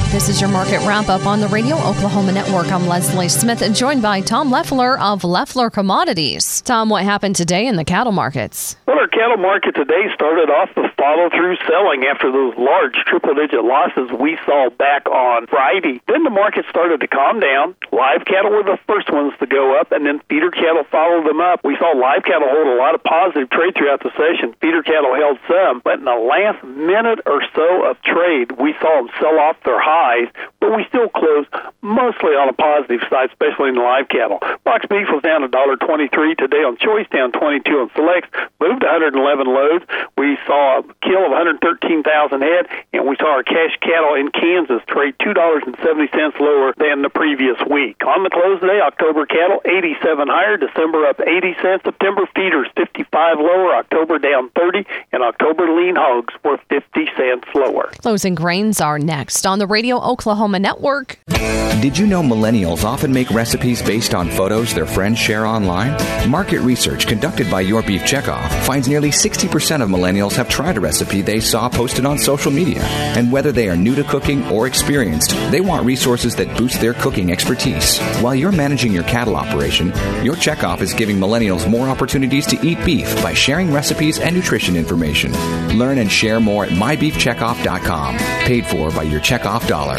This is your market wrap-up on the Radio Oklahoma Network. I'm Leslie Smith, joined by Tom Leffler of Leffler Commodities. Tom, what happened today in the cattle markets? Well, our cattle market today started off with follow-through selling after those large triple-digit losses we saw back on Friday. Then the market started to calm down. Live cattle were the first ones to go up, and then feeder cattle followed them up. We saw live cattle hold a lot of positive trade throughout the session. Feeder cattle held some, but in the last minute or so of trade, we saw them sell off their highs, but we still closed mostly on a positive side, especially in the live cattle. Box beef was down $1.23 today on choice, down 22 on selects, moved 111 loads. We saw a kill of 113,000 head, and we saw our cash cattle in Kansas trade $2.70 lower than the previous week. On the close today, October cattle 87 higher, December up 80 cents, September feeders 55 lower, October down 30, and October lean hogs were 50 cents lower. Closing grains are next on the Radio Oklahoma Network. Did you know millennials often make recipes based on photos their friends share online? Market research conducted by Your Beef Checkoff finds nearly 60% of millennials have tried a recipe they saw posted on social media. And whether they are new to cooking or experienced, they want resources that boost their cooking expertise. While you're managing your cattle operation, Your Checkoff is giving millennials more opportunities to eat beef by sharing recipes and nutrition information. Learn and share more at mybeefcheckoff.com. Paid for by your Checkoff dollar.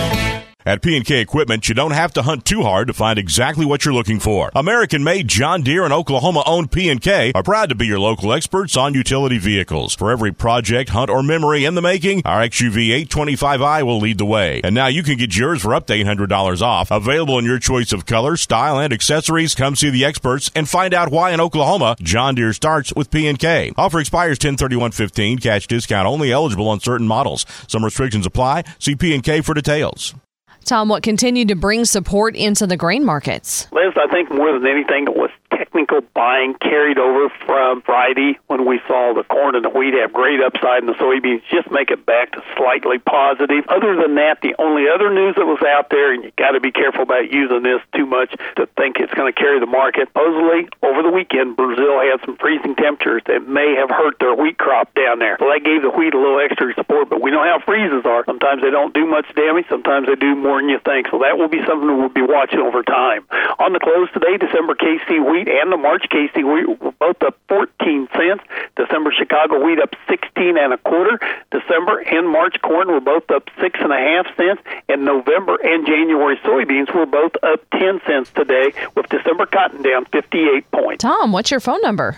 At P&K Equipment, you don't have to hunt too hard to find exactly what you're looking for. American-made John Deere and Oklahoma-owned P&K are proud to be your local experts on utility vehicles. For every project, hunt, or memory in the making, our XUV 825i will lead the way. And now you can get yours for up to $800 off. Available in your choice of color, style, and accessories. Come see the experts and find out why in Oklahoma, John Deere starts with P&K. Offer expires 10/31/15. Cash discount only eligible on certain models. Some restrictions apply. See P&K for details. Tom, what continued to bring support into the grain markets? Liz, I think more than anything, it was technical buying carried over from Friday when we saw the corn and the wheat have great upside and the soybeans just make it back to slightly positive. Other than that, the only other news that was out there, and you got to be careful about using this too much to think it's going to carry the market. Supposedly, over the weekend, Brazil had some freezing temperatures that may have hurt their wheat crop down there. So that gave the wheat a little extra support, but we know how freezes are. Sometimes they don't do much damage, sometimes they do more than you think. So that will be something we'll be watching over time. On the close today, December KC wheat and the March KC wheat were both up 14 cents. December Chicago wheat up 16 1/4. December and March corn were both up 6.5 cents. And November and January soybeans were both up 10 cents today, with December cotton down 58 points. Tom, what's your phone number?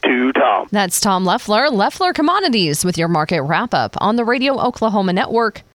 866-GO-TO-TOM. That's Tom Leffler, Leffler Commodities, with your market wrap-up on the Radio Oklahoma Network.